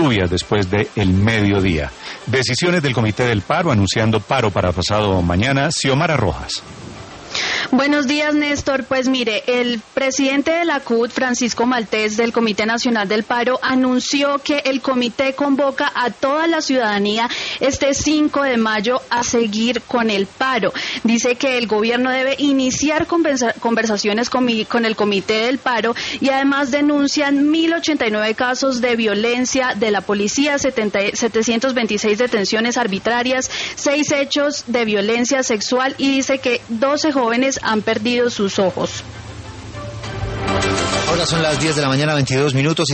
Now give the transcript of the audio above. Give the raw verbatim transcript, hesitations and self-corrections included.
lluvias después del mediodía. Decisiones del Comité del Paro anunciando paro para pasado mañana. Xiomara Rojas. Buenos días, Néstor. Pues mire, el presidente de la C U T, Francisco Maltés, del Comité Nacional del Paro, anunció que el comité convoca a toda la ciudadanía este cinco de mayo a seguir con el paro. Dice que el gobierno debe iniciar conversa- conversaciones con, mi, con el Comité del Paro y además denuncian mil ochenta y nueve casos de violencia de la policía, setenta, setecientas veintiséis detenciones arbitrarias, seis hechos de violencia sexual y dice que doce jóvenes han perdido sus ojos. Ahora son las diez de la mañana, veintidós minutos.